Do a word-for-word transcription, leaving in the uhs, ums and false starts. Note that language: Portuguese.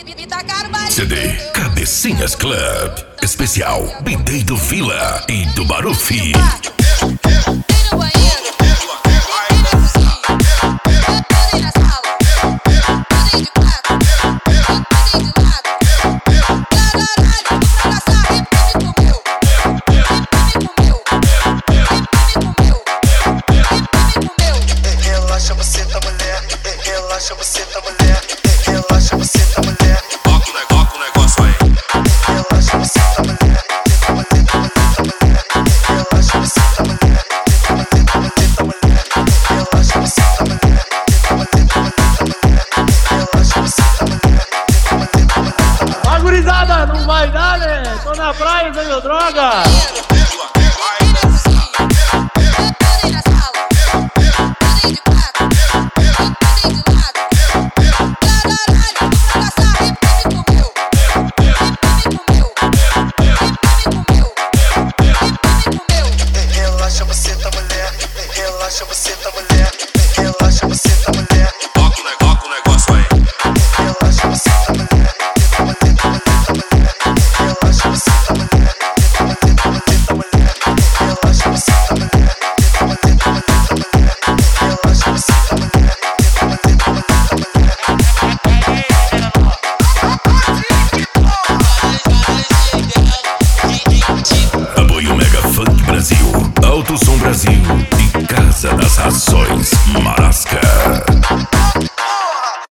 C D Cabecinhas Club. Especial B-Day do Vila e do Barufi. Relaxa você tá mulher, relaxa você tá mulher, relaxa você tá mulher. Toca o negócio aí. Relaxa você tá mulher, tá mulher, tá mulher, tá mulher. Relaxa você tá mulher, tá mulher, tá mulher, tá mulher. Relaxa você tá mulher, tá mulher, tá mulher, tá mulher. Relaxa você tá mulher, tá mulher, tá mulher, tá mulher. Ó, gurizada, não vai dar, né? Tô na praia usando droga. Relaxa você tá mulher, relaxa você tá mulher.